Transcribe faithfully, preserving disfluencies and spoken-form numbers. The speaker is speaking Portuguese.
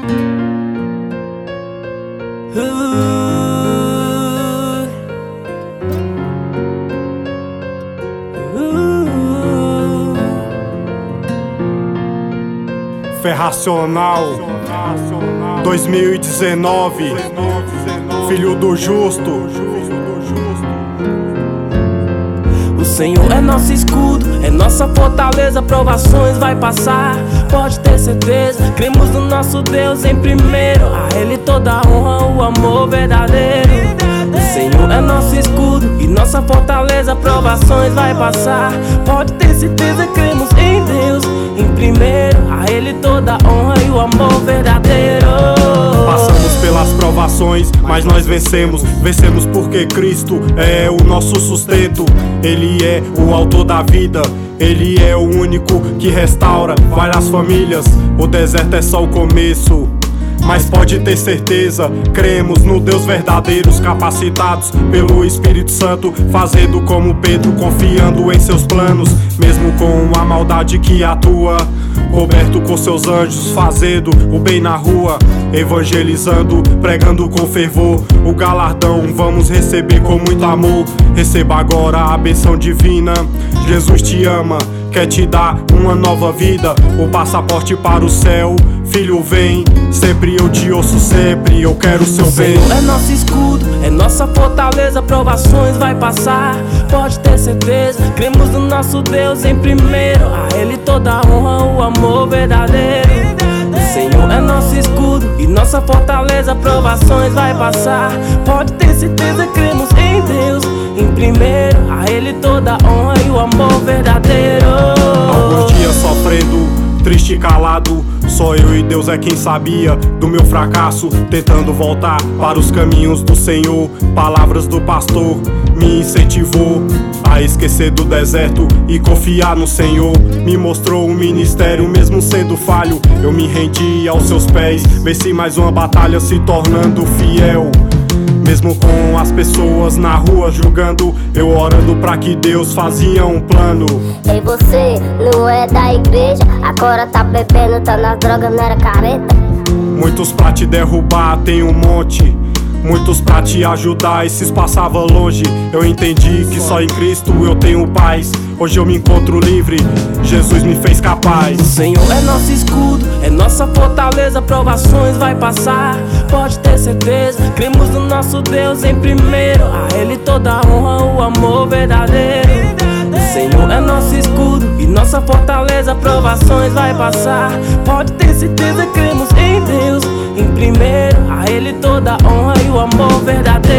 Ferracional dois mil e dezenove, filho do justo. O Senhor é nosso escudo, é nossa fortaleza. Provações vai passar, pode ter certeza. Cremos no nosso Deus em primeiro, a Ele toda a honra, o amor verdadeiro. O Senhor é nosso escudo e nossa fortaleza. Provações vai passar, pode ter certeza. Cremos em Deus em primeiro, a Ele toda a honra e o amor verdadeiro. Passamos pelas provações, mas nós vencemos. Vencemos porque Cristo é o nosso sustento. Ele é o autor da vida, Ele é o único que restaura várias famílias. O deserto é só o começo, mas pode ter certeza, cremos no Deus verdadeiros, capacitados pelo Espírito Santo, fazendo como Pedro, confiando em seus planos, mesmo com a maldade que atua, coberto com seus anjos, fazendo o bem na rua, evangelizando, pregando com fervor. O galardão vamos receber com muito amor. Receba agora a bênção divina. Jesus te ama, quer te dar uma nova vida, o passaporte para o céu. Filho, vem, sempre eu te ouço, sempre eu quero o seu bem. O Senhor é nosso escudo, é nossa fortaleza. Provações vai passar, pode ter certeza. Cremos no nosso Deus em primeiro, a Ele toda a honra, o amor verdadeiro. O Senhor é nosso escudo e nossa fortaleza. Provações vai passar, pode ter certeza. Cremos em Deus em primeiro, a Ele toda a honra e o amor verdadeiro. Alguns dias sofrendo, triste e calado, só eu e Deus é quem sabia do meu fracasso, tentando voltar para os caminhos do Senhor. Palavras do pastor me incentivou a esquecer do deserto e confiar no Senhor. Me mostrou um ministério, mesmo sendo falho, eu me rendi aos seus pés. Venci mais uma batalha, se tornando fiel. Mesmo com as pessoas na rua julgando, eu orando pra que Deus fazia um plano. Ei, você não é da igreja, agora tá bebendo, tá nas drogas, não era careta. Muitos pra te derrubar, tem um monte. Muitos pra te ajudar, esses passavam longe. Eu entendi que só em Cristo eu tenho paz. Hoje eu me encontro livre, Jesus me fez capaz. O Senhor é nosso escudo, é nossa fortaleza. Provações vai passar, pode ter certeza. Cremos no nosso Deus em primeiro, a Ele toda a honra, o amor verdadeiro. O Senhor é nosso escudo e nossa fortaleza. Provações vai passar, pode ter certeza. Cremos em Deus em primeiro, a Ele toda a honra e o amor verdadeiro.